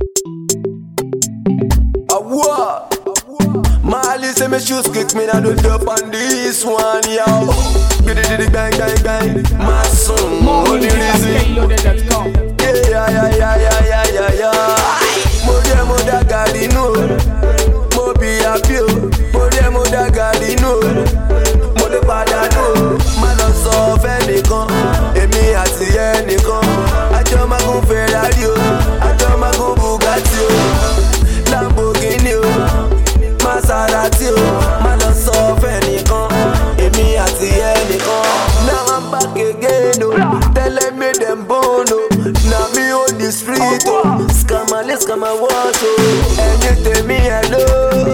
What? Marley say me shoes kick me now do up on this one, yo. Get it bang bang bang. My son, only reason. Yeah. Mo da gari no. Mo be happy o. Mo da gari no. Mo le padà no. Má lọ sọ fẹ́ nìkan. Èmi àti ẹnìkan. Àjọ máa gun Ferrari o. Àjọ máa gun Bugatti o. Lamborghini o. Maserati o. Má lọ sọ fẹ́ nìkan. Èmi àti ẹnìkan. Now I'm back again o. Telling me them bone o. Now me on the street o. Let's come and watch oh. Ẹni tèmi hello.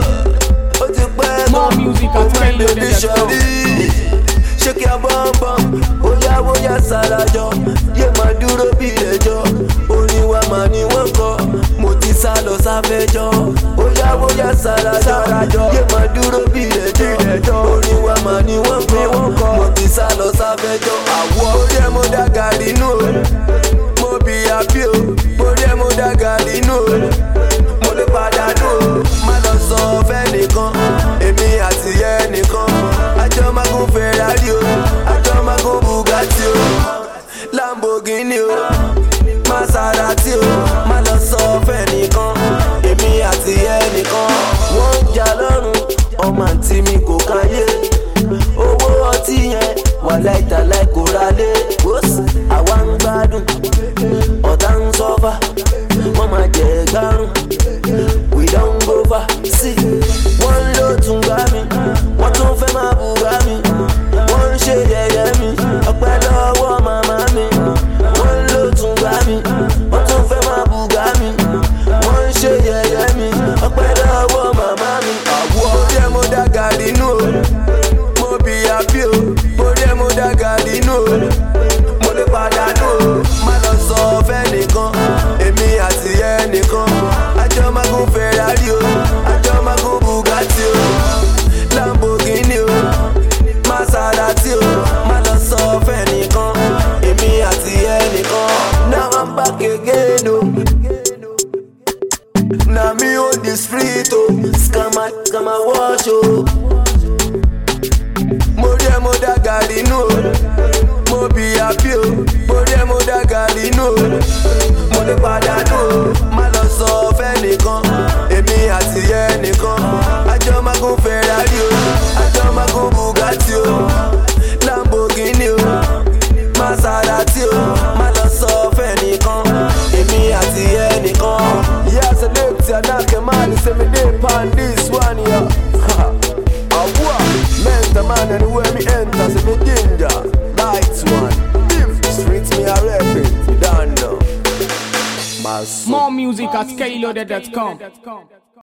Ó ti pẹ́ More music at baby shawty. Shake your bum bum. Oya sarajọ. Yé máa dúró bí ẹjọ́. Orin wa máa ní wọ́n kọ. Mo ti sá lọ sáfẹ́jọ́. Oya sarajọ. Yé máa dúró bí ẹjọ́. Orin wa máa ní wọ́n kọ. Mo ti sá lọ sáfẹ́jọ́. Àwọ̀ orí ẹ̀ mo dá gàrí nù. Mo bí happy o. Orí ẹ̀ mo dá gàrí nù. Mo lè padà nù. Má lọ sọ fẹ́ nìkan. Èmi àti ẹnìkan. Àjọ máa gun Ferrari o. Àjọ máa gun Bugatti o. Lamborghini o. Maserati o. Má lọ sọ fẹ́ nìkan. Èmi àti ẹnìkan. Wọ́n ń jà lọ́rùn. Ọmọ àǹtí mi kò káyé. Owó ọtí yẹn wà láìtàláì kò ralé. Àwa ń gbádùn. Ọ̀tá ń sọ́fà. Wọ́n máa jẹ gbárùn. We don go far. Sí. Wọ́n ló tún gbá mi. Wọ́n tún fẹ́ máa bùgá mi. Wọ́n ń ṣe yẹ̀yẹ́ mi. Ọpẹ́ lọ́wọ́ màmá mi. Wọ́n ló tún gbá mi. Wọ́n tún fẹ́ máa bùgá mi. Wọ́n ń ṣe yẹ̀yẹ́ mi. Ọpẹ́ lọ́wọ́ màmá mi. Àwọ̀ orí ẹ̀ mo dá gàrí nù o. Mo bí happy o. Orí ẹ̀ mo dá gàrí nù o. Mo lè padà nù o. Má lọ sọ fẹ́ nìkan. Èmi àti ẹnìkan. Àjọ máa gun Ferrari o. Àjọ máa gun Bugatti o. Lamborghini o. Maserati o. Má lọ sọ fẹ́ nìkan. Èmi àti ẹnìkan. Now I'm back again o. Now me on the street o. Scammer watch o. Mo rí ẹ̀ mo dá gàrí nù o. Mo bí happy o. Mo rí ẹ̀ mo dá gàrí nù o. Mo lè padà nù o. Má lọ sọ fẹ́ nìkan. Èmi àti ẹnìkan. Àjọ máa gun Ferrari o. Àjọ máa gun Bugatti o. Lamborghini o. Maserati o. Má lọ sọ fẹ́ nìkan. Èmi àti ẹnìkan. Yeah, selector Nakemani say me dey pan this one ya. Awa, mentor man anywhere me enter say me ginger. Lights one. Street me a reppin', you don't know. More music at KLoaded.com.